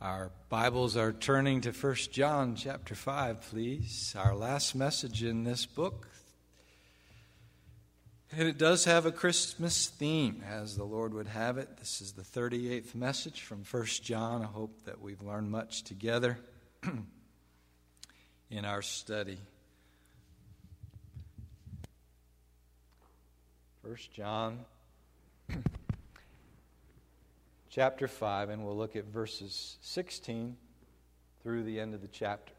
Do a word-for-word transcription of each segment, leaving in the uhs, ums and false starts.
Our Bibles are turning to First John chapter five, please. Our last message in this book. And it does have a Christmas theme, as the Lord would have it. This is the thirty-eighth message from First John. I hope that we've learned much together in our study. First John chapter five, and we'll look at verses sixteen through the end of the chapter.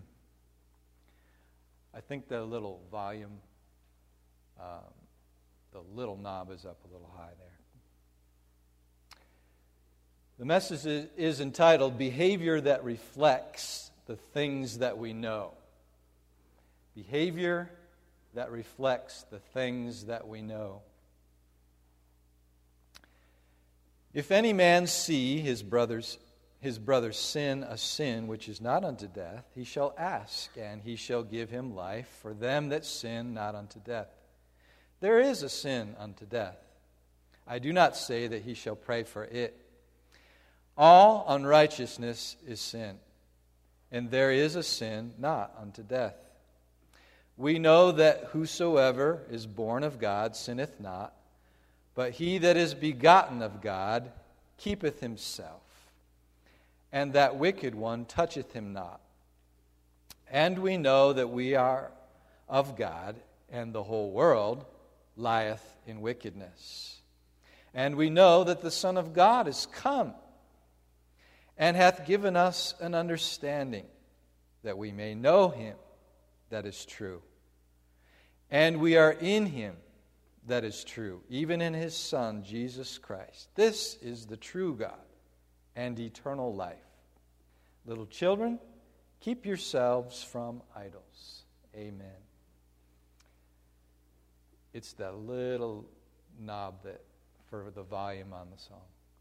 I think the little volume, um, the little knob is up a little high there. The message is, is entitled, Behavior That Reflects the Things That We Know. Behavior that reflects the things that we know. If any man see his brother's his brother sin a sin which is not unto death, he shall ask, and he shall give him life for them that sin not unto death. There is a sin unto death. I do not say that he shall pray for it. All unrighteousness is sin, and there is a sin not unto death. We know that whosoever is born of God sinneth not, but he that is begotten of God keepeth himself, and that wicked one toucheth him not. And we know that we are of God, and the whole world lieth in wickedness. And we know that the Son of God is come, and hath given us an understanding, that we may know him that is true. And we are in him that is true, even in his Son, Jesus Christ. This is the true God and eternal life. Little children, keep yourselves from idols. Amen. It's that little knob that for the volume on the song.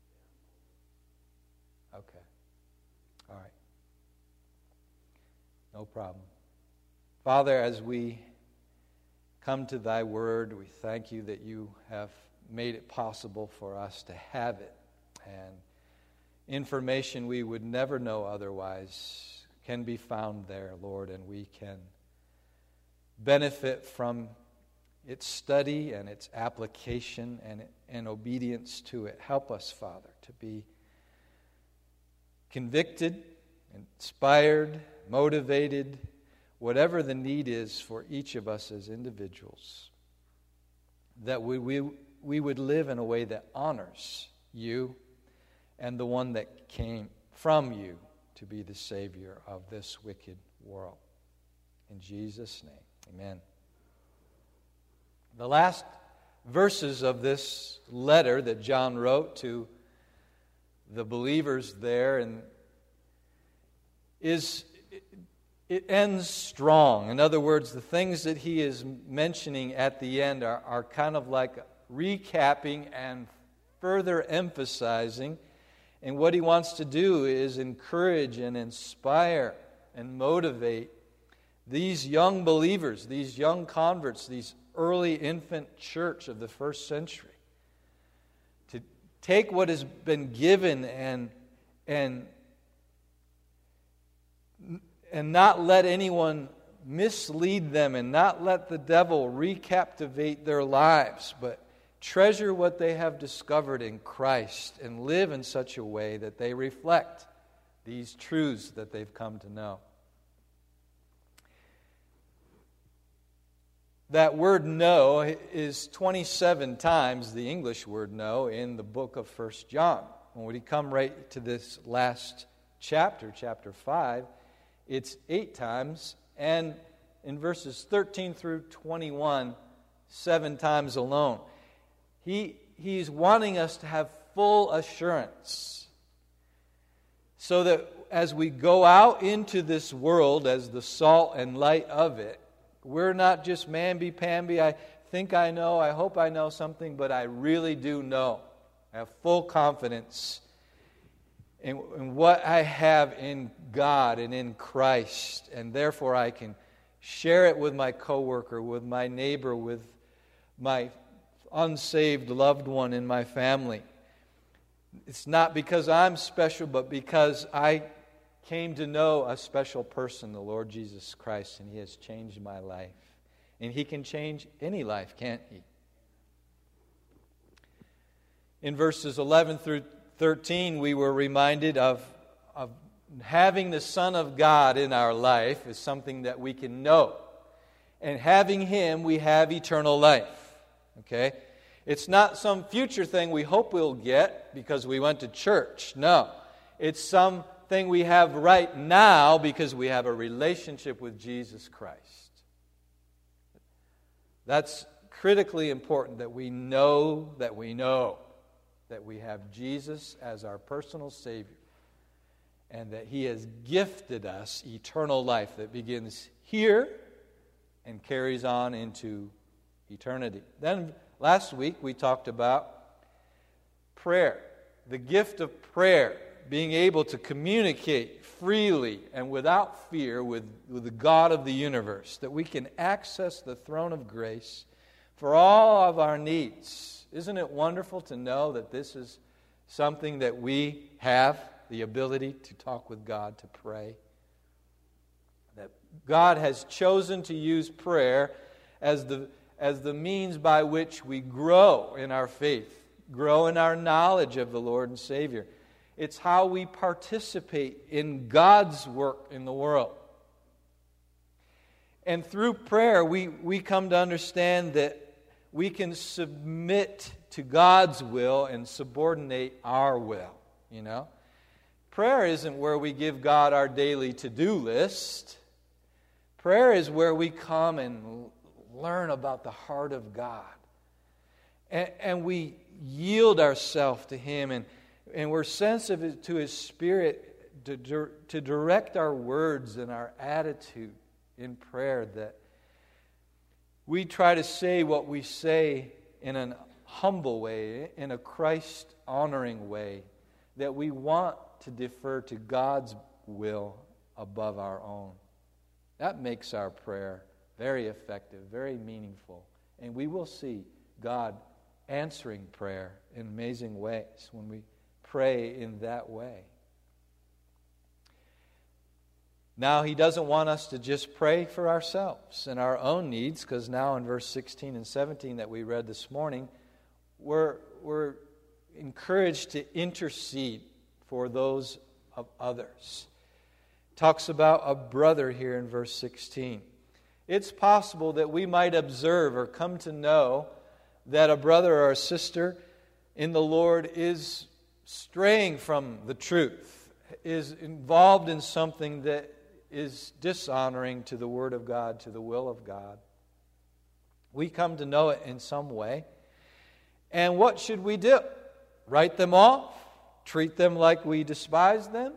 Okay. All right. No problem. Father, as we come to thy word, we thank you that you have made it possible for us to have it. And information we would never know otherwise can be found there, Lord, and we can benefit from its study and its application and, and obedience to it. Help us, Father, to be convicted, inspired, motivated, whatever the need is for each of us as individuals, that we, we, we would live in a way that honors you and the one that came from you to be the Savior of this wicked world. In Jesus' name, amen. The last verses of this letter that John wrote to the believers there and is... It ends strong. In other words, the things that he is mentioning at the end are, are kind of like recapping and further emphasizing. And what he wants to do is encourage and inspire and motivate these young believers, these young converts, these early infant church of the first century, to take what has been given and and and not let anyone mislead them and not let the devil recaptivate their lives, but treasure what they have discovered in Christ and live in such a way that they reflect these truths that they've come to know. That word know is twenty-seven times the English word know in the book of First John. When we come right to this last chapter, chapter five, it's eight times, and in verses thirteen through twenty-one, seven times alone. He, he's wanting us to have full assurance so that as we go out into this world as the salt and light of it, we're not just mamby-pamby, I think I know, I hope I know something, but I really do know. I have full confidence in, in what I have in God and in Christ, and therefore I can share it with my coworker, with my neighbor, with my unsaved loved one in my family. It's not because I'm special, but because I came to know a special person, the Lord Jesus Christ, and He has changed my life. And He can change any life, can't He? In verses eleven through thirteen, we were reminded of, of having the Son of God in our life is something that we can know. And having Him, we have eternal life. Okay? It's not some future thing we hope we'll get because we went to church. No. It's something we have right now because we have a relationship with Jesus Christ. That's critically important that we know that we know that we have Jesus as our personal Savior and that He has gifted us eternal life that begins here and carries on into eternity. Then last week we talked about prayer, the gift of prayer, being able to communicate freely and without fear with, with the God of the universe, that we can access the throne of grace for all of our needs. Isn't it wonderful to know that this is something that we have the ability to talk with God, to pray? That God has chosen to use prayer as the, as the means by which we grow in our faith, grow in our knowledge of the Lord and Savior. It's how we participate in God's work in the world. And through prayer, we, we come to understand that we can submit to God's will and subordinate our will, you know. Prayer isn't where we give God our daily to-do list. Prayer is where we come and learn about the heart of God. And, and we yield ourselves to Him, and, and we're sensitive to His Spirit to, to direct our words and our attitude in prayer, that we try to say what we say in an humble way, in a Christ-honoring way, that we want to defer to God's will above our own. That makes our prayer very effective, very meaningful. And we will see God answering prayer in amazing ways when we pray in that way. Now, He doesn't want us to just pray for ourselves and our own needs, because now in verse sixteen and seventeen that we read this morning, we're, we're encouraged to intercede for those of others. Talks about a brother here in verse sixteen. It's possible that we might observe or come to know that a brother or a sister in the Lord is straying from the truth, is involved in something that is dishonoring to the Word of God, to the will of God. We come to know it in some way. And what should we do? Write them off? Treat them like we despise them?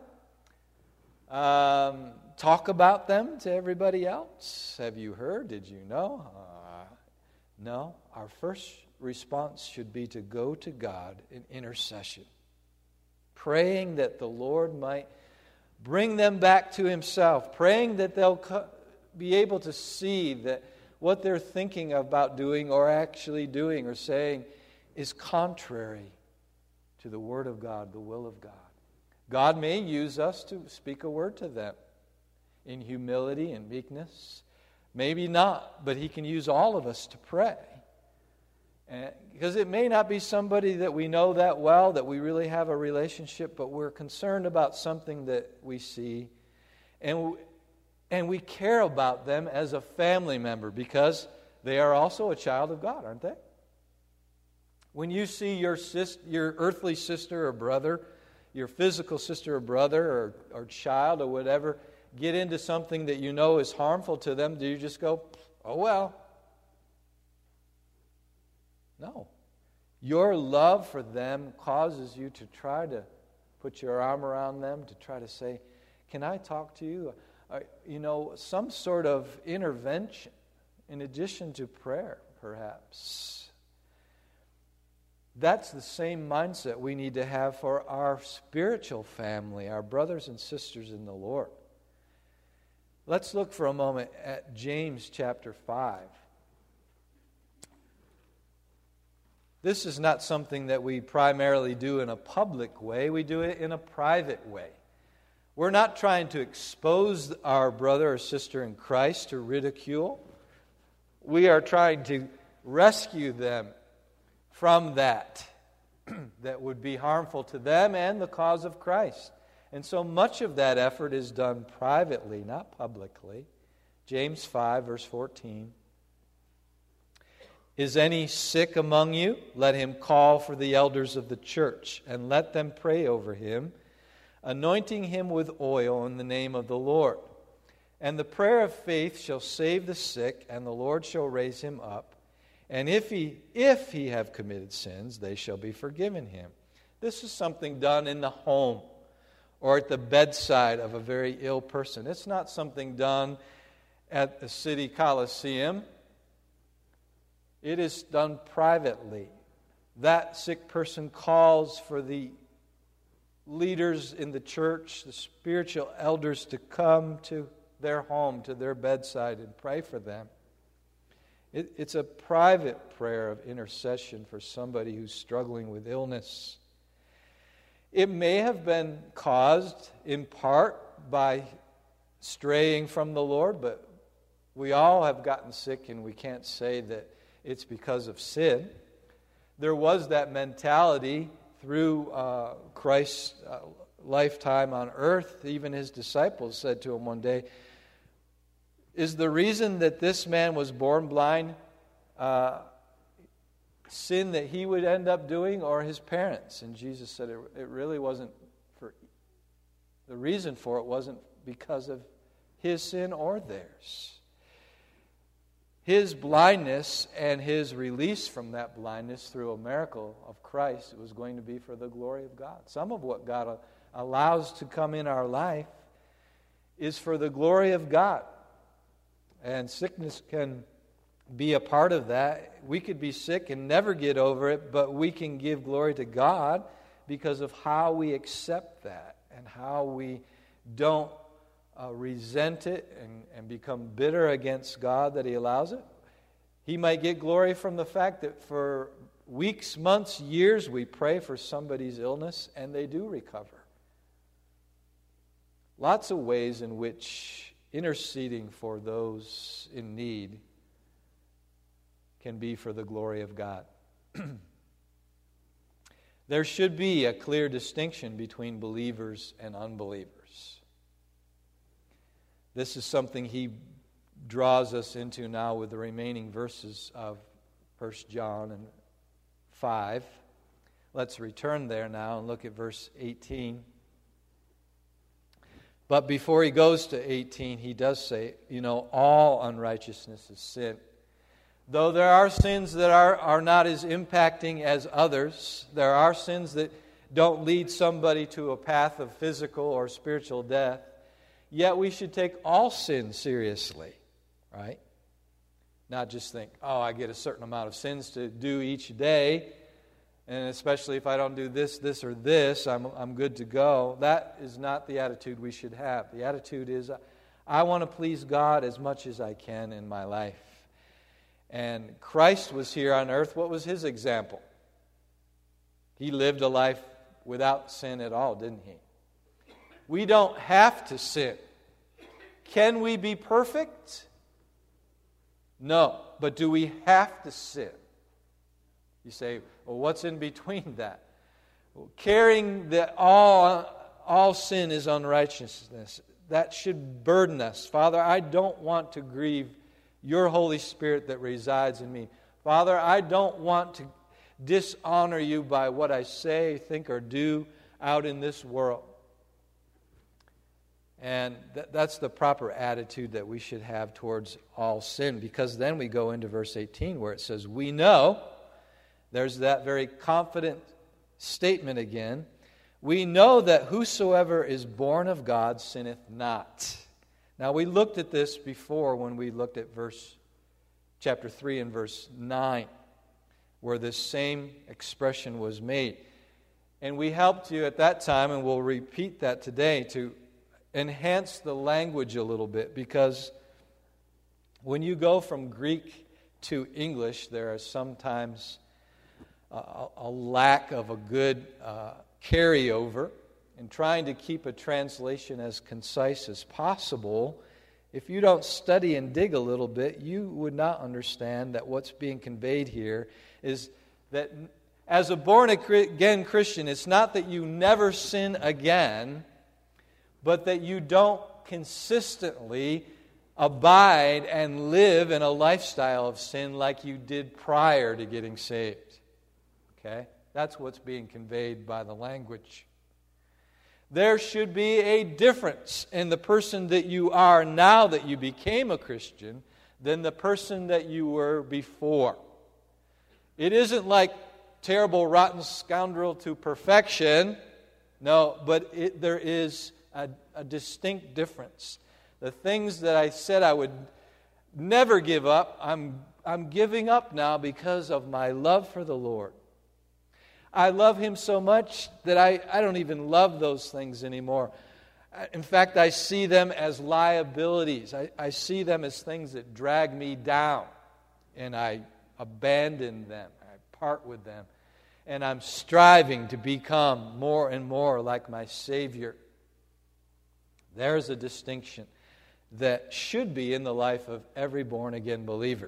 Um, talk about them to everybody else? Have you heard? Did you know? Uh, no. Our first response should be to go to God in intercession, praying that the Lord might bring them back to Himself, praying that they'll co- be able to see that what they're thinking about doing or actually doing or saying is contrary to the Word of God, the will of God. God may use us to speak a word to them in humility and meekness. Maybe not, but He can use all of us to pray. And, because it may not be somebody that we know that well, that we really have a relationship, but we're concerned about something that we see. And, and we care about them as a family member because they are also a child of God, aren't they? When you see your sis, your earthly sister or brother, your physical sister or brother or, or child or whatever, get into something that you know is harmful to them, do you just go, oh well? No. Your love for them causes you to try to put your arm around them, to try to say, can I talk to you? Uh, you know, some sort of intervention in addition to prayer, perhaps. That's the same mindset we need to have for our spiritual family, our brothers and sisters in the Lord. Let's look for a moment at James chapter five. This is not something that we primarily do in a public way. We do it in a private way. We're not trying to expose our brother or sister in Christ to ridicule. We are trying to rescue them from that that would be harmful to them and the cause of Christ. And so much of that effort is done privately, not publicly. James five, verse fourteen. Is any sick among you? Let him call for the elders of the church, and let them pray over him, anointing him with oil in the name of the Lord. And the prayer of faith shall save the sick, and the Lord shall raise him up. And if he if he have committed sins, they shall be forgiven him. This is something done in the home or at the bedside of a very ill person. It's not something done at the city coliseum. It is done privately. That sick person calls for the leaders in the church, the spiritual elders, to come to their home, to their bedside, and pray for them. It, it's a private prayer of intercession for somebody who's struggling with illness. It may have been caused in part by straying from the Lord, but we all have gotten sick, and we can't say that it's because of sin. There was that mentality through uh, Christ's uh, lifetime on earth. Even his disciples said to him one day, is the reason that this man was born blind uh, sin that he would end up doing, or his parents? And Jesus said it, it really wasn't for, the reason for it wasn't because of his sin or theirs. His blindness and his release from that blindness through a miracle of Christ, it was going to be for the glory of God. Some of what God allows to come in our life is for the glory of God. And sickness can be a part of that. We could be sick and never get over it, but we can give glory to God because of how we accept that and how we don't Uh, resent it and, and become bitter against God that He allows it. He might get glory from the fact that for weeks, months, years, we pray for somebody's illness and they do recover. Lots of ways in which interceding for those in need can be for the glory of God. There should be a clear distinction between believers and unbelievers. This is something he draws us into now with the remaining verses of First John and five. Let's return there now and look at verse eighteen. But before he goes to eighteen, he does say, you know, all unrighteousness is sin. Though there are sins that are, are not as impacting as others, there are sins that don't lead somebody to a path of physical or spiritual death. Yet we should take all sin seriously, right? Not just think, oh, I get a certain amount of sins to do each day, and especially if I don't do this, this, or this, I'm, I'm good to go. That is not the attitude we should have. The attitude is, I want to please God as much as I can in my life. And Christ was here on earth. What was His example? He lived a life without sin at all, didn't He? We don't have to sin. Can we be perfect? No. But do we have to sin? You say, well, what's in between that? Well, carrying that all, all sin is unrighteousness. That should burden us. Father, I don't want to grieve your Holy Spirit that resides in me. Father, I don't want to dishonor you by what I say, think, or do out in this world. And th- that's the proper attitude that we should have towards all sin, because then we go into verse eighteen where it says, we know, there's that very confident statement again, we know that whosoever is born of God sinneth not. Now we looked at this before when we looked at verse chapter three and verse nine, where this same expression was made. And we helped you at that time, and we'll repeat that today, to enhance the language a little bit, because when you go from Greek to English, there are sometimes a, a lack of a good uh, carryover and trying to keep a translation as concise as possible, if you don't study and dig a little bit, you would not understand that what's being conveyed here is that as a born-again Christian, it's not that you never sin again, but that you don't consistently abide and live in a lifestyle of sin like you did prior to getting saved. Okay? That's what's being conveyed by the language. There should be a difference in the person that you are now that you became a Christian than the person that you were before. It isn't like terrible, rotten scoundrel to perfection. No, but it, there is a, a distinct difference. The things that I said I would never give up, I'm, I'm giving up now because of my love for the Lord. I love Him so much that I, I don't even love those things anymore. In fact, I see them as liabilities. I, I see them as things that drag me down, and I abandon them. I part with them. And I'm striving to become more and more like my Savior. There's a distinction that should be in the life of every born-again believer.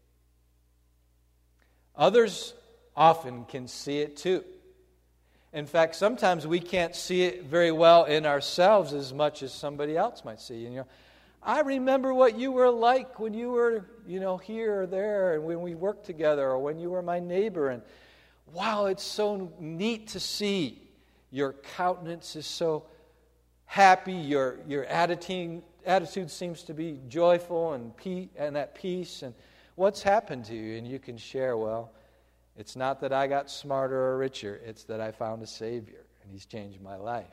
Others often can see it too. In fact, sometimes we can't see it very well in ourselves as much as somebody else might see. You know, I remember what you were like when you were, you know, here or there, and when we worked together, or when you were my neighbor. And wow, it's so neat to see. Your countenance is so happy. Your your attitude attitude seems to be joyful and pe- and at peace. And what's happened to you? And you can share, well, it's not that I got smarter or richer. It's that I found a Savior, and He's changed my life.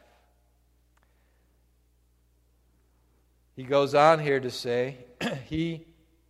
He goes on here to say, He,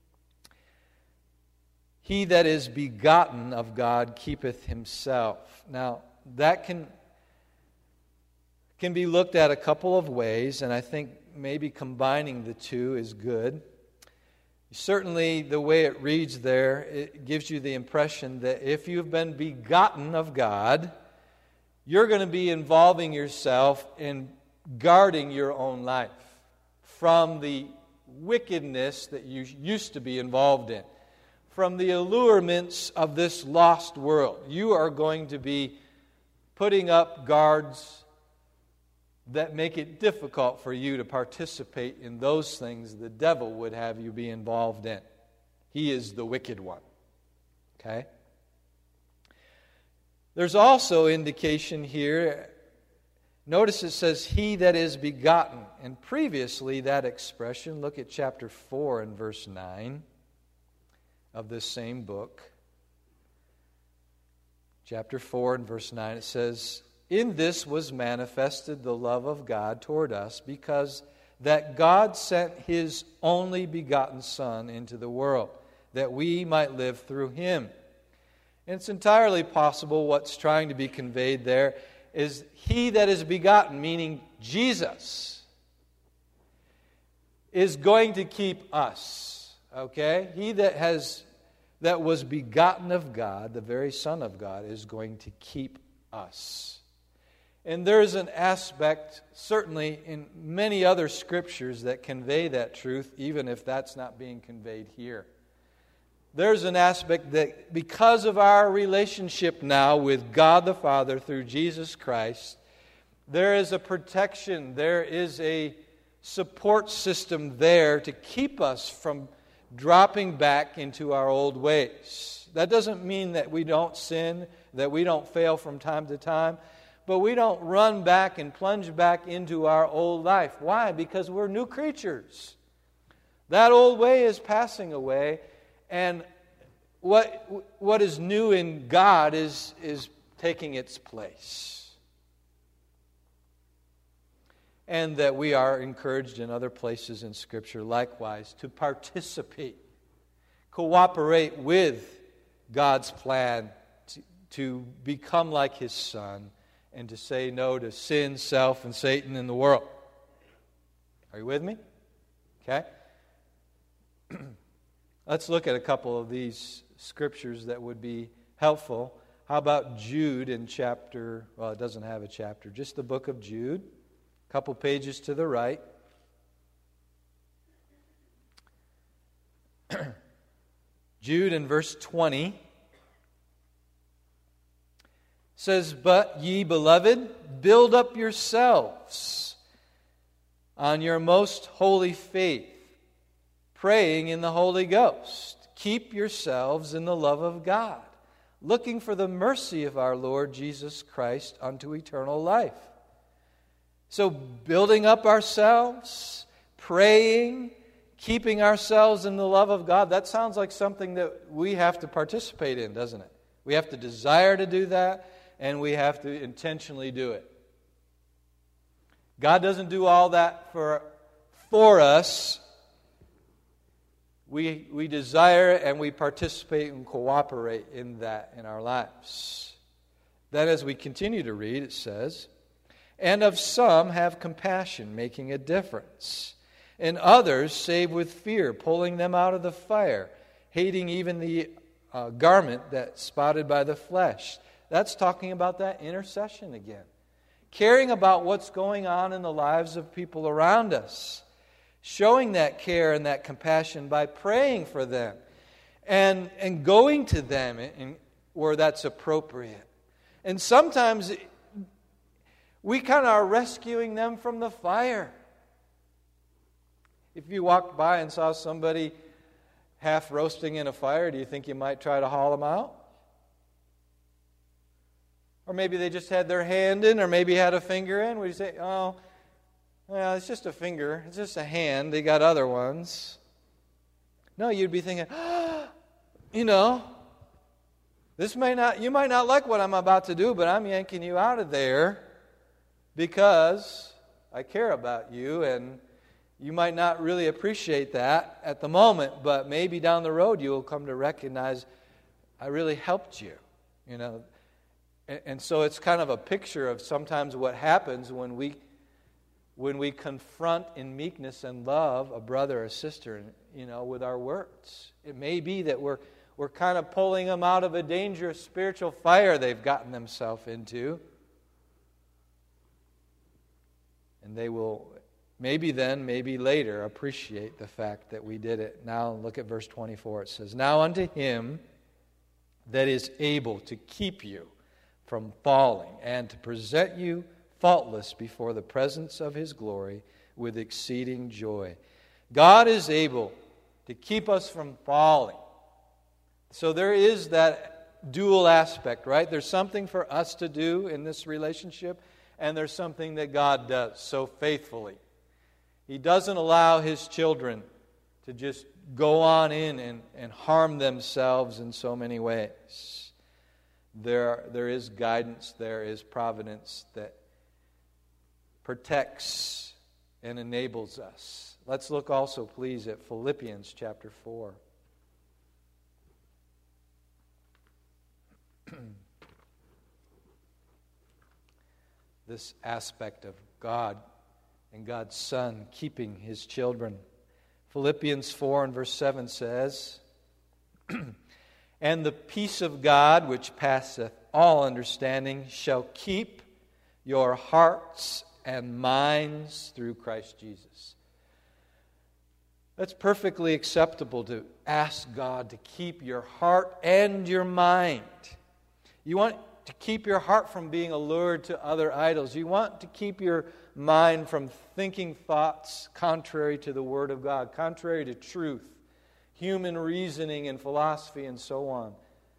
he that is begotten of God keepeth himself. Now, that can, can be looked at a couple of ways, and I think maybe combining the two is good. Certainly, the way it reads there, it gives you the impression that if you've been begotten of God, you're going to be involving yourself in guarding your own life from the wickedness that you used to be involved in, from the allurements of this lost world. You are going to be putting up guards that make it difficult for you to participate in those things the devil would have you be involved in. He is the wicked one. Okay? There's also indication here. Notice it says, he that is begotten. And previously that expression, look at chapter four and verse nine of this same book. Chapter four and verse nine, it says, in this was manifested the love of God toward us, because that God sent His only begotten Son into the world, that we might live through Him. And it's entirely possible what's trying to be conveyed there is He that is begotten, meaning Jesus, is going to keep us. Okay? He that has that was begotten of God, the very Son of God, is going to keep us. And there's an aspect, certainly in many other scriptures, that convey that truth, even if that's not being conveyed here. There's an aspect that because of our relationship now with God the Father through Jesus Christ, there is a protection, there is a support system there to keep us from dropping back into our old ways. That doesn't mean that we don't sin, that we don't fail from time to time, but we don't run back and plunge back into our old life. Why? Because we're new creatures. That old way is passing away, and what what is new in God is, is taking its place. And that we are encouraged in other places in Scripture likewise to participate, cooperate with God's plan to, to become like His Son, and to say no to sin, self, and Satan in the world. Are you with me? Okay. Let's look at a couple of these scriptures that would be helpful. how about Jude in chapter, well, it doesn't have a chapter, just the book of Jude, a couple pages to the right. Jude in verse twenty says, "But ye, beloved, build up yourselves on your most holy faith, praying in the Holy Ghost. Keep yourselves in the love of God, looking for the mercy of our Lord Jesus Christ unto eternal life." So building up ourselves, praying, keeping ourselves in the love of God, that sounds like something that we have to participate in, doesn't it? We have to desire to do that, and we have to intentionally do it. God doesn't do all that for, for us. We, we desire and we participate and cooperate in that in our lives. Then as we continue to read, it says, "And of some have compassion, making a difference. And others save with fear, pulling them out of the fire, hating even the uh, garment that's spotted by the flesh." That's talking about that intercession again. Caring about what's going on in the lives of people around us. Showing that care and that compassion by praying for them. And, and going to them in, where that's appropriate. And sometimes we kind of are rescuing them from the fire. If you walked by and saw somebody half roasting in a fire, do you think you might try to haul them out? Or maybe they just had their hand in, or maybe had a finger in. Would you say, "Oh, well, it's just a finger. It's just a hand. They got other ones." No, you'd be thinking, oh, you know, this may not, you might not like what I'm about to do, but I'm yanking you out of there because I care about you, and you might not really appreciate that at the moment, but maybe down the road you'll come to recognize I really helped you, you know. And, and so it's kind of a picture of sometimes what happens when we when we confront in meekness and love a brother or sister, you know, with our words. It may be that we're we're kind of pulling them out of a dangerous spiritual fire they've gotten themselves into. And they will, maybe then, maybe later, appreciate the fact that we did it. Now look at verse twenty-four. It says, "Now unto him that is able to keep you from falling, and to present you faultless before the presence of his glory with exceeding joy." God is able to keep us from falling. So there is that dual aspect, right? There's something for us to do in this relationship, and there's something that God does so faithfully. He doesn't allow his children to just go on in and, and harm themselves in so many ways. There, there is guidance, there is providence that protects and enables us. Let's look also, please, at Philippians chapter four. This aspect of God and God's Son keeping his children. Philippians four and verse seven says, "And the peace of God, which passeth all understanding, shall keep your hearts and minds through Christ Jesus." That's perfectly acceptable to ask God to keep your heart and your mind. You want to keep your heart from being allured to other idols. You want to keep your mind from thinking thoughts contrary to the Word of God, contrary to truth, human reasoning and philosophy and so on.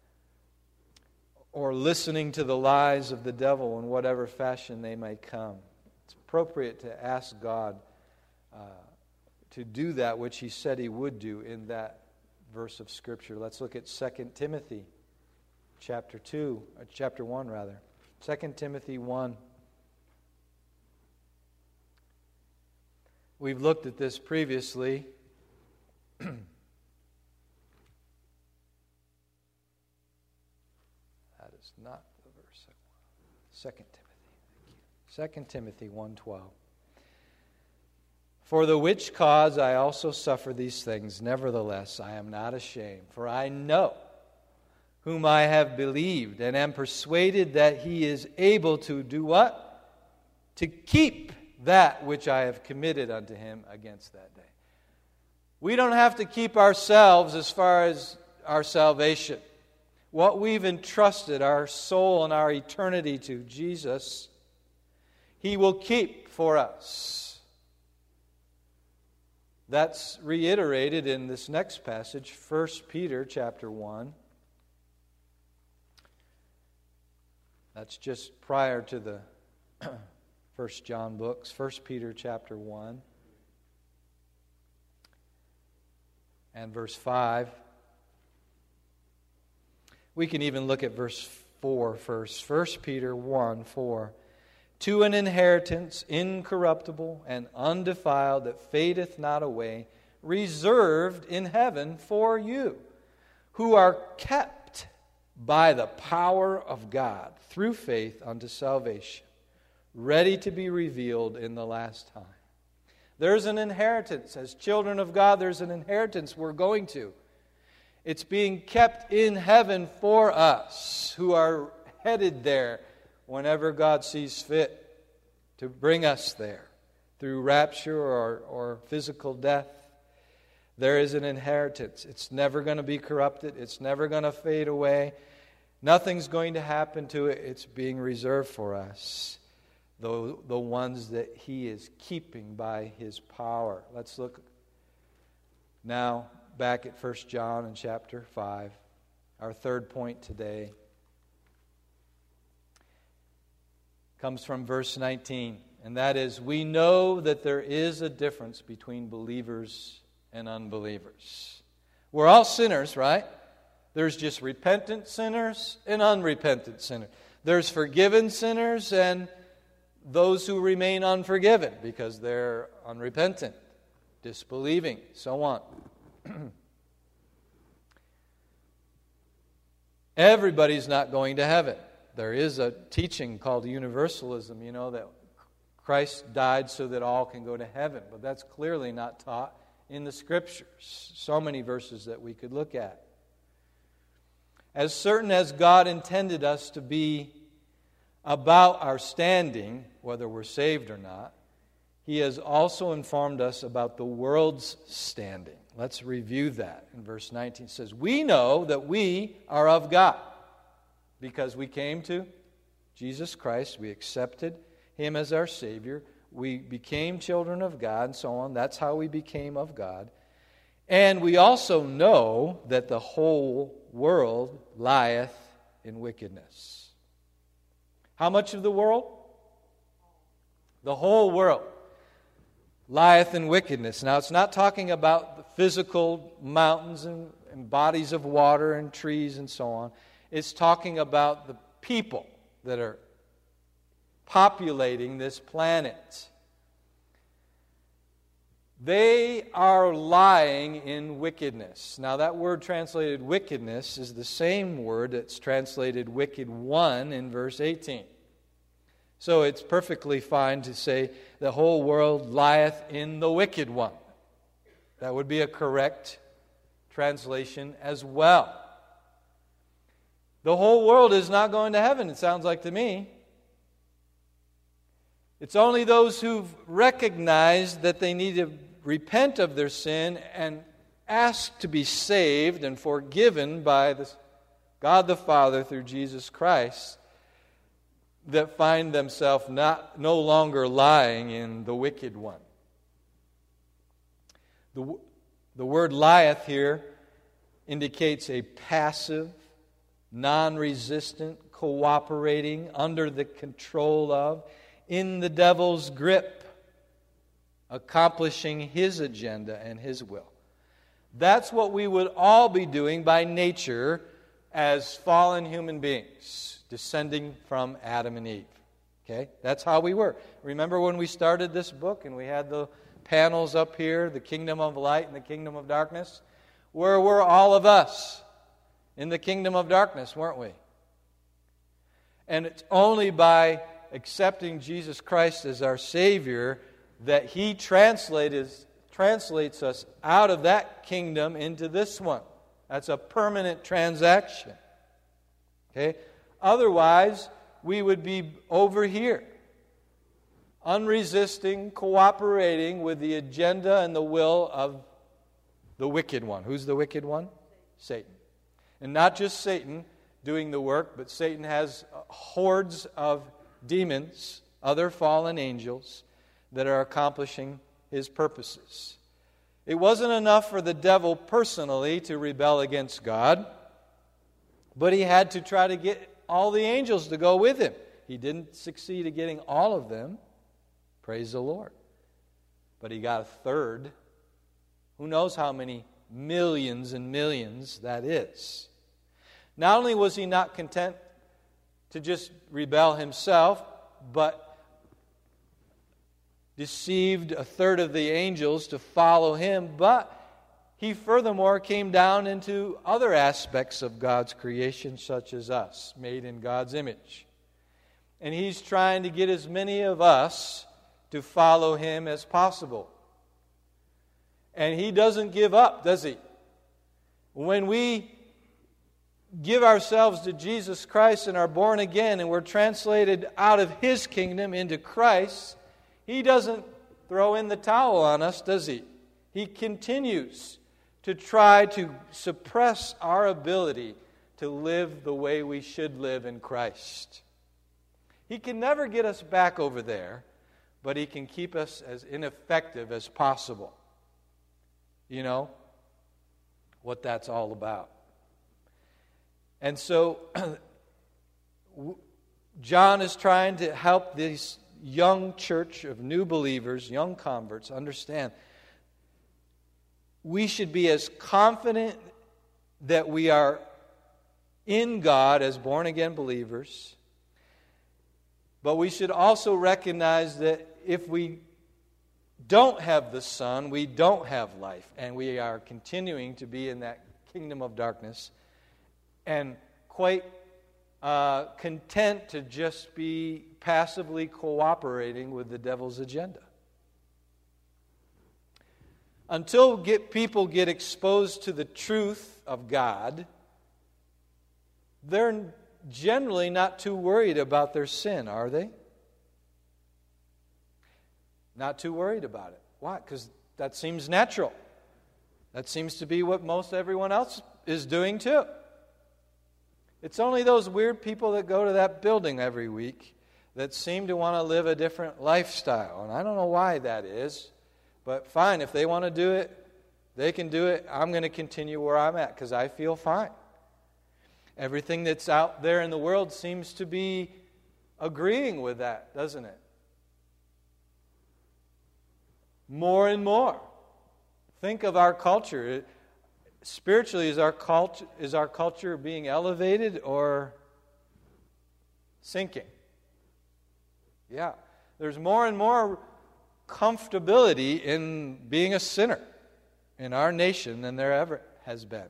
Or listening to the lies of the devil in whatever fashion they may come. It's appropriate to ask God uh, to do that which he said he would do in that verse of Scripture. Let's look at Second Timothy chapter two, or chapter one rather. Second Timothy one. We've looked at this previously. That is not the verse I want. Second Timothy. Second Timothy one twelve. "For the which cause I also suffer these things, nevertheless I am not ashamed, for I know whom I have believed, and am persuaded that He is able to do what? To keep that which I have committed unto Him against that day. We don't have to keep ourselves as far as our salvation. What we've entrusted our soul and our eternity to Jesus, He will keep for us. That's reiterated in this next passage, First Peter chapter one. That's just prior to the First John books, First Peter chapter one and verse five. We can even look at verse four first. First Peter one, four. To an inheritance incorruptible and undefiled that fadeth not away, reserved in heaven for you, who are kept by the power of God through faith unto salvation, ready to be revealed in the last time. There's an inheritance. As children of God, there's an inheritance we're going to. It's being kept in heaven for us who are headed there whenever God sees fit to bring us there through rapture or, or physical death. There is an inheritance. It's never going to be corrupted. It's never going to fade away. Nothing's going to happen to it. It's being reserved for us, the, the ones that He is keeping by His power. Let's look now back at First John in chapter five, our third point today. Comes from verse nineteen, and that is, we know that there is a difference between believers and unbelievers. We're all sinners, right? There's just repentant sinners and unrepentant sinners. There's forgiven sinners and those who remain unforgiven because they're unrepentant, disbelieving, so on. Everybody's not going to heaven. There is a teaching called universalism, you know, that Christ died so that all can go to heaven. But that's clearly not taught in the Scriptures. So many verses that we could look at. As certain as God intended us to be about our standing, whether we're saved or not, He has also informed us about the world's standing. Let's review that. In verse nineteen it says, we know that we are of God because we came to Jesus Christ. We accepted Him as our Savior. We became children of God and so on. That's how we became of God. And we also know that the whole world lieth in wickedness. How much of the world? The whole world lieth in wickedness. Now, it's not talking about the physical mountains and, and bodies of water and trees and so on. It's talking about the people that are populating this planet. They are lying in wickedness. Now, that word translated wickedness is the same word that's translated wicked one in verse eighteen. So it's perfectly fine to say the whole world lieth in the wicked one. That would be a correct translation as well. The whole world is not going to heaven, it sounds like to me. It's only those who've recognized that they need to repent of their sin and ask to be saved and forgiven by the God the Father through Jesus Christ that find themselves not no longer lying in the wicked one. The, the word lieth here indicates a passive, non-resistant, cooperating, under the control of, in the devil's grip, accomplishing his agenda and his will. That's what we would all be doing by nature as fallen human beings, descending from Adam and Eve. Okay? That's how we were. Remember when we started this book and we had the panels up here, the kingdom of light and the kingdom of darkness? Where were all of us? In the kingdom of darkness, weren't we? And it's only by accepting Jesus Christ as our Savior that He translated, translates us out of that kingdom into this one. That's a permanent transaction. Okay? Otherwise, we would be over here, unresisting, cooperating with the agenda and the will of the wicked one. Who's the wicked one? Satan. And not just Satan doing the work, but Satan has hordes of demons, other fallen angels, that are accomplishing his purposes. It wasn't enough for the devil personally to rebel against God, but he had to try to get all the angels to go with him. He didn't succeed at getting all of them. Praise the Lord. But he got a third. Who knows how many millions and millions that is. Not only was he not content to just rebel himself, but deceived a third of the angels to follow him, but he furthermore came down into other aspects of God's creation, such as us, made in God's image. And he's trying to get as many of us to follow him as possible. And he doesn't give up, does he? When we give ourselves to Jesus Christ and are born again and we're translated out of his kingdom into Christ, he doesn't throw in the towel on us, does he? He continues to try to suppress our ability to live the way we should live in Christ. He can never get us back over there, but he can keep us as ineffective as possible. You know what that's all about. And so, John is trying to help this young church of new believers, young converts, understand we should be as confident that we are in God as born-again believers, but we should also recognize that if we don't have the Son, we don't have life, and we are continuing to be in that kingdom of darkness and quite uh, content to just be passively cooperating with the devil's agenda. Until get, people get exposed to the truth of God, they're generally not too worried about their sin, are they? Not too worried about it. Why? Because that seems natural. That seems to be what most everyone else is doing too. It's only those weird people that go to that building every week that seem to want to live a different lifestyle. And I don't know why that is. But fine, if they want to do it, they can do it. I'm going to continue where I'm at because I feel fine. Everything that's out there in the world seems to be agreeing with that, doesn't it? More and more. Think of our culture. Spiritually, is our culture, is our culture being elevated or sinking? Yeah. There's more and more comfortability in being a sinner in our nation than there ever has been.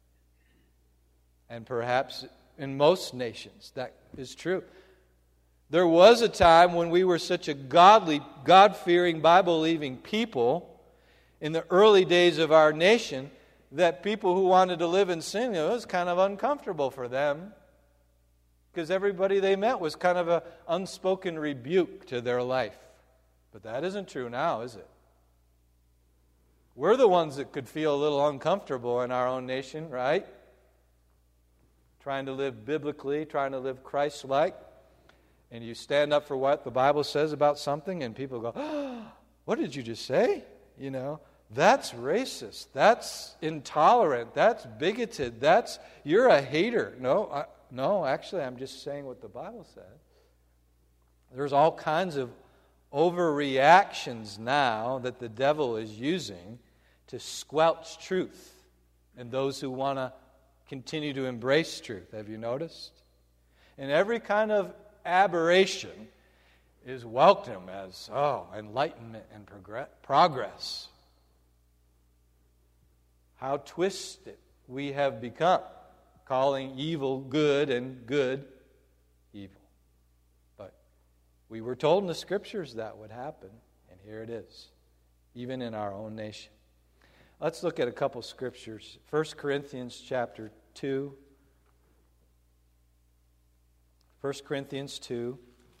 And perhaps in most nations that is true. There was a time when we were such a godly, God-fearing, Bible-believing people in the early days of our nation that people who wanted to live in sin, it was kind of uncomfortable for them because everybody they met was kind of an unspoken rebuke to their life. But that isn't true now, is it? We're the ones that could feel a little uncomfortable in our own nation, right? Trying to live biblically, trying to live Christ-like. And you stand up for what the Bible says about something, and people go, oh, what did you just say? You know, that's racist. That's intolerant. That's bigoted. That's, you're a hater. No, I, no, actually, I'm just saying what the Bible says. There's all kinds of overreactions now that the devil is using to squelch truth and those who want to continue to embrace truth. Have you noticed? And every kind of aberration is welcome as, oh, enlightenment and progress. How twisted we have become, calling evil good and good evil. But we were told in the Scriptures that would happen, and here it is, even in our own nation. Let's look at a couple Scriptures. First Corinthians chapter two. First Corinthians two.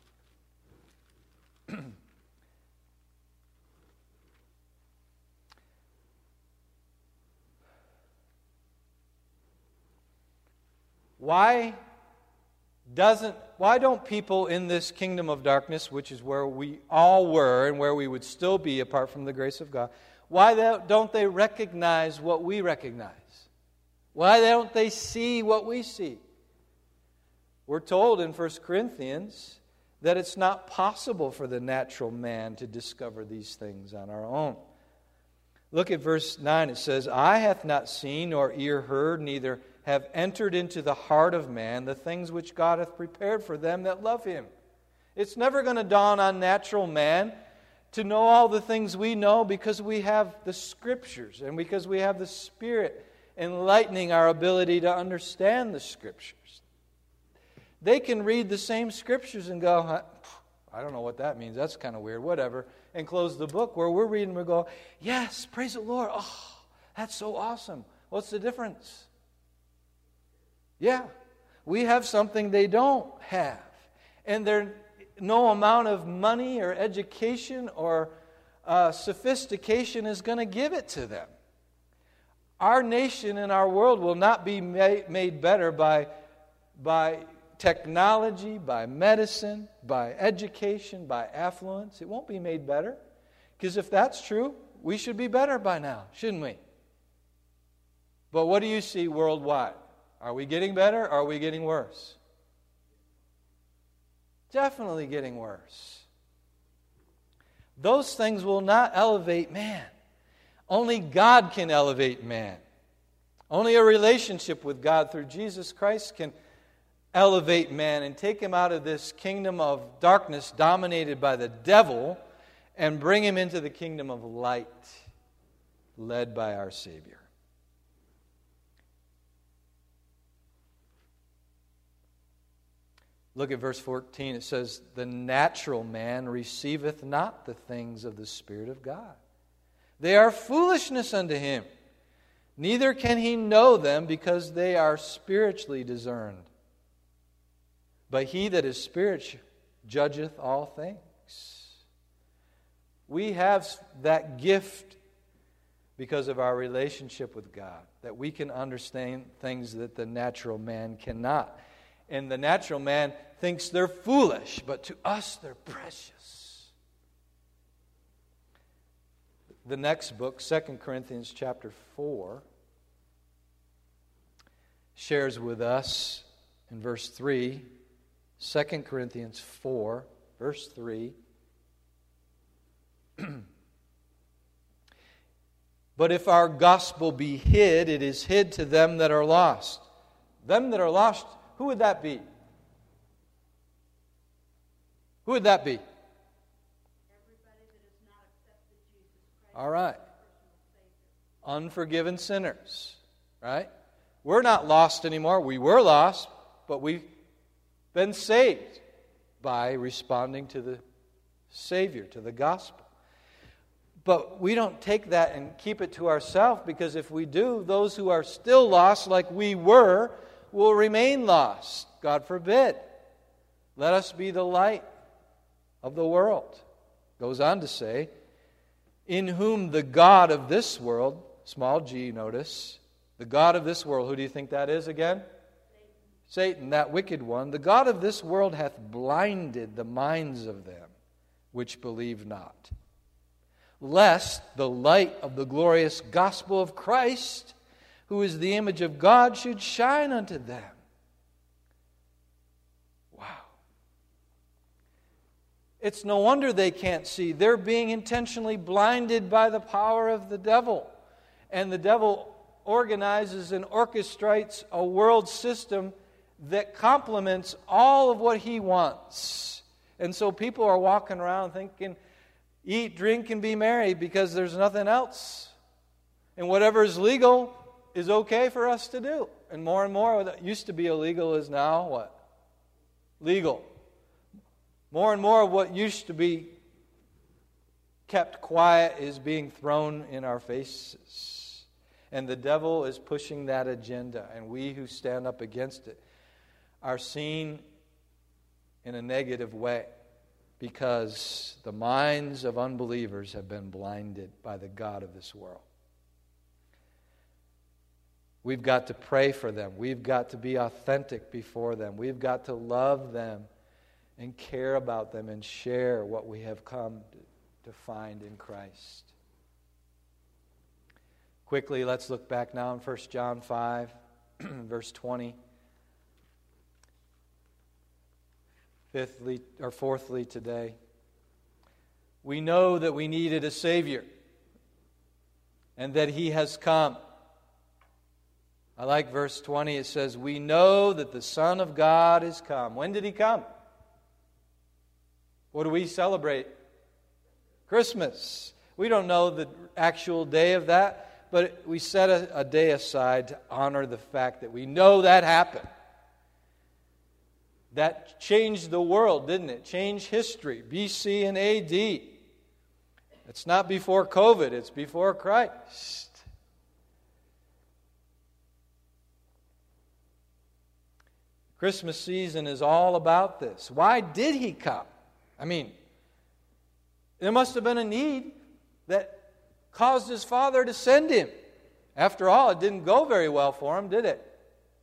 Why doesn't why don't people in this kingdom of darkness, which is where we all were and where we would still be apart from the grace of God, why don't they recognize what we recognize? Why don't they see what we see? We're told in First Corinthians that it's not possible for the natural man to discover these things on our own. Look at verse nine. It says, "Eye hath not seen, nor ear heard, neither have entered into the heart of man the things which God hath prepared for them that love Him." It's never going to dawn on natural man to know all the things we know because we have the Scriptures and because we have the Spirit enlightening our ability to understand the Scriptures. They can read the same Scriptures and go, "I don't know what that means. That's kind of weird. Whatever," and close the book. Where we're reading, we go, "Yes, praise the Lord. Oh, that's so awesome. What's the difference?" Yeah, we have something they don't have. And there, no amount of money or education or uh, sophistication is going to give it to them. Our nation and our world will not be made, made better by, by technology, by medicine, by education, by affluence. It won't be made better. Because if that's true, we should be better by now, shouldn't we? But what do you see worldwide? Are we getting better or are we getting worse? Definitely getting worse. Those things will not elevate man. Only God can elevate man. Only a relationship with God through Jesus Christ can elevate man and take him out of this kingdom of darkness dominated by the devil and bring him into the kingdom of light led by our Savior. Look at verse fourteen. It says, "The natural man receiveth not the things of the Spirit of God. They are foolishness unto him. Neither can he know them because they are spiritually discerned. But he that is spiritual judgeth all things." We have that gift because of our relationship with God, that we can understand things that the natural man cannot. And the natural man thinks they're foolish, but to us they're precious. The next book, Second Corinthians chapter four, shares with us in verse three, Second Corinthians four, verse three, "But if our gospel be hid, it is hid to them that are lost." Them that are lost, who would that be? Who would that be? Everybody that has not accepted Jesus Christ. All right. Unforgiven sinners, right? We're not lost anymore. We were lost, but we've been saved by responding to the Savior, to the gospel. But we don't take that and keep it to ourselves, because if we do, those who are still lost like we were will remain lost. God forbid. Let us be the light of the world. Goes on to say, "In whom the God of this world," small g, notice, the God of this world, who do you think that is again? Satan. Satan, that wicked one. "The God of this world hath blinded the minds of them which believe not, lest the light of the glorious gospel of Christ, who is the image of God, should shine unto them." Wow. It's no wonder they can't see. They're being intentionally blinded by the power of the devil. And the devil organizes and orchestrates a world system that complements all of what he wants. And so people are walking around thinking, eat, drink, and be merry, because there's nothing else. And whatever is legal is okay for us to do. And more and more, what used to be illegal is now what? Legal. More and more of what used to be kept quiet is being thrown in our faces. And the devil is pushing that agenda. And we who stand up against it are seen in a negative way because the minds of unbelievers have been blinded by the god of this world. We've got to pray for them. We've got to be authentic before them. We've got to love them and care about them and share what we have come to find in Christ. Quickly, let's look back now in First John five, verse twenty. Fifthly, or fourthly today, we know that we needed a Savior and that He has come. I like verse twenty. It says, we know that the Son of God is come. When did He come? What do we celebrate? Christmas. We don't know the actual day of that, but we set a, a day aside to honor the fact that we know that happened. That changed the world, didn't it? Changed history, B C and A D. It's not before COVID, it's before Christ. Christmas season is all about this. Why did He come? I mean, there must have been a need that caused His Father to send Him. After all, it didn't go very well for Him, did it?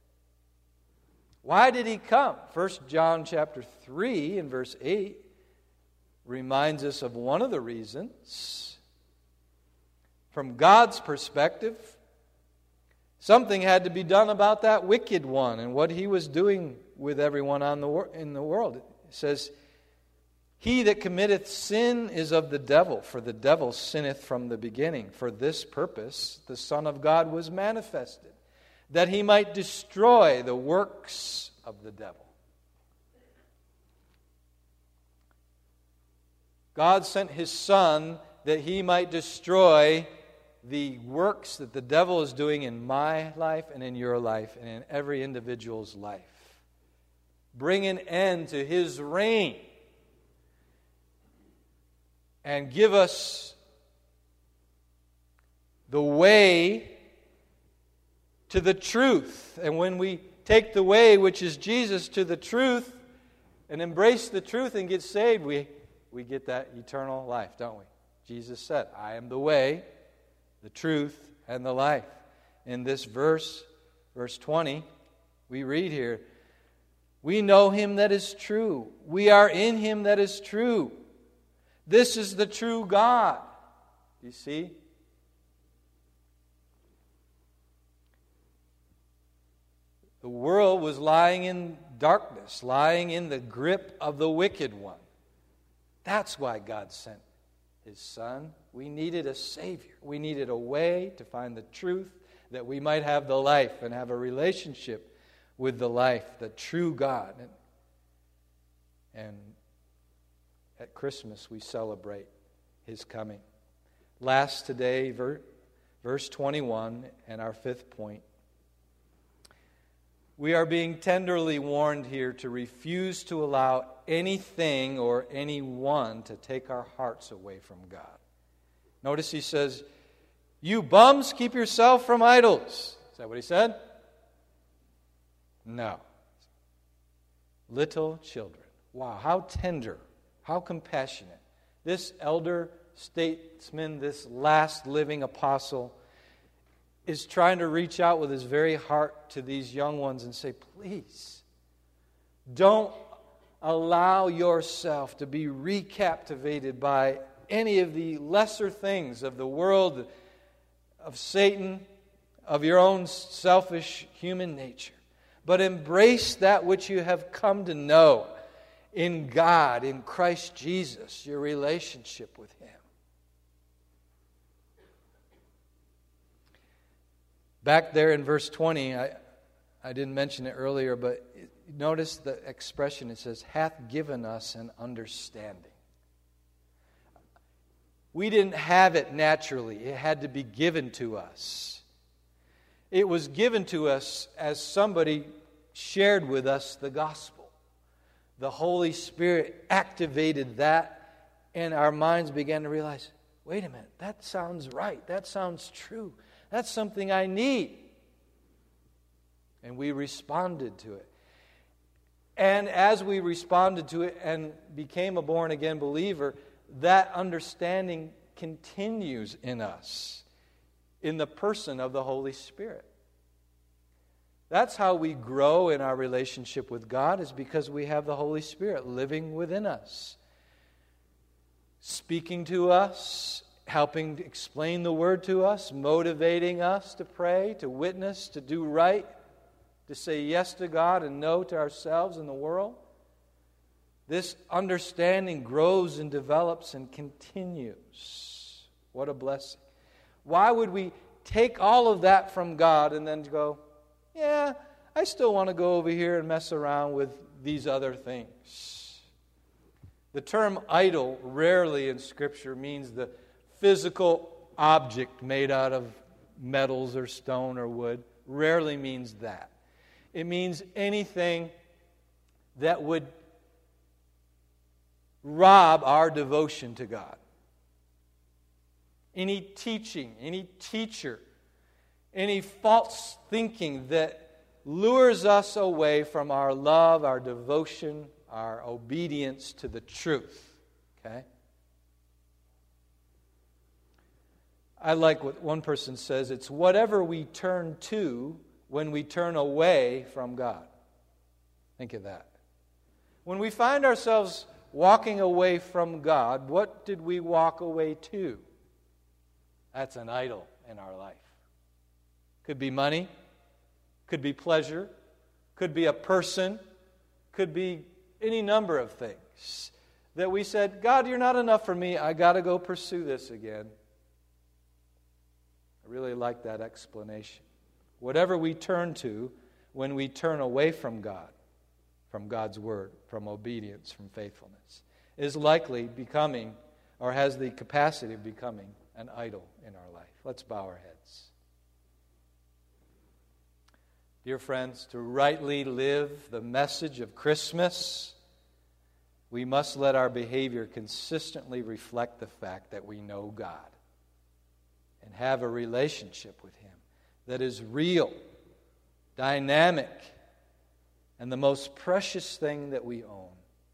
Why did He come? First John chapter three and verse eight reminds us of one of the reasons. From God's perspective, something had to be done about that wicked one and what he was doing with everyone on the wor- in the world. It says, he that committeth sin is of the devil, for the devil sinneth from the beginning. For this purpose the Son of God was manifested, that He might destroy the works of the devil. God sent His Son that He might destroy the works that the devil is doing in my life and in your life and in every individual's life. Bring an end to his reign and give us the way to the truth. And when we take the way, which is Jesus, to the truth and embrace the truth and get saved, we, we get that eternal life, don't we? Jesus said, I am the way, the truth, and the life. In this verse, verse twenty, we read here, we know Him that is true. We are in Him that is true. This is the true God. You see? The world was lying in darkness, lying in the grip of the wicked one. That's why God sent His Son. We needed a Savior. We needed a way to find the truth that we might have the life and have a relationship with the life, the true God. And, and at Christmas we celebrate His coming. Last today, ver, verse twenty-one, and our fifth point. We are being tenderly warned here to refuse to allow anything or anyone to take our hearts away from God. Notice he says, you bums, keep yourself from idols. Is that what he said? No. Little children. Wow, how tender, how compassionate. This elder statesman, this last living apostle, is trying to reach out with his very heart to these young ones and say, please, don't allow yourself to be recaptivated by any of the lesser things of the world, of Satan, of your own selfish human nature. But embrace that which you have come to know in God, in Christ Jesus, your relationship with Him. Back there in verse twenty, I, I didn't mention it earlier, but notice the expression. It says, hath given us an understanding. We didn't have it naturally. It had to be given to us. It was given to us as somebody shared with us the gospel. The Holy Spirit activated that, and our minds began to realize, wait a minute, that sounds right. That sounds true. That's something I need. And we responded to it. And as we responded to it and became a born-again believer, that understanding continues in us, in the person of the Holy Spirit. That's how we grow in our relationship with God, is because we have the Holy Spirit living within us, speaking to us, helping to explain the Word to us, motivating us to pray, to witness, to do right, to say yes to God and no to ourselves and the world. This understanding grows and develops and continues. What a blessing. Why would we take all of that from God and then go, yeah, I still want to go over here and mess around with these other things? The term idol rarely in Scripture means the physical object made out of metals or stone or wood. Rarely means that. It means anything that would rob our devotion to God. Any teaching, any teacher, any false thinking that lures us away from our love, our devotion, our obedience to the truth. Okay? I like what one person says, it's whatever we turn to when we turn away from God. Think of that. When we find ourselves walking away from God, what did we walk away to? That's an idol in our life. Could be money, could be pleasure, could be a person, could be any number of things that we said, God, you're not enough for me. I got to go pursue this again. I really like that explanation. Whatever we turn to when we turn away from God, from God's Word, from obedience, from faithfulness, is likely becoming, or has the capacity of becoming, an idol in our life. Let's bow our heads. Dear friends, to rightly live the message of Christmas, we must let our behavior consistently reflect the fact that we know God and have a relationship with Him that is real, dynamic, and the most precious thing that we own.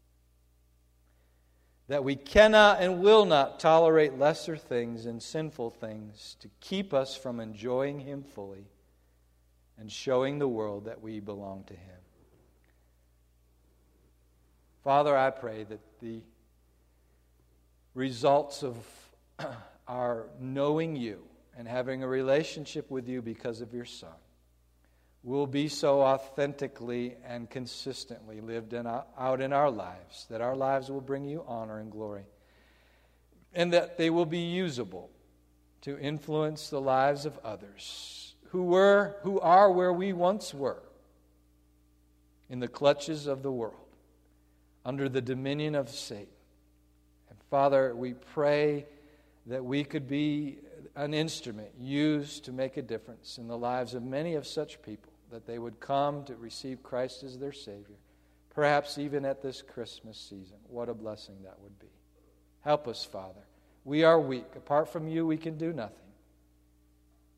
That we cannot and will not tolerate lesser things and sinful things to keep us from enjoying Him fully and showing the world that we belong to Him. Father, I pray that the results of our knowing You and having a relationship with You because of Your Son will be so authentically and consistently lived in, out in our lives that our lives will bring You honor and glory, and that they will be usable to influence the lives of others who were, who are where we once were, in the clutches of the world, under the dominion of Satan. And Father, we pray that we could be an instrument used to make a difference in the lives of many of such people, that they would come to receive Christ as their Savior, perhaps even at this Christmas season. What a blessing that would be. Help us, Father. We are weak. Apart from You, we can do nothing.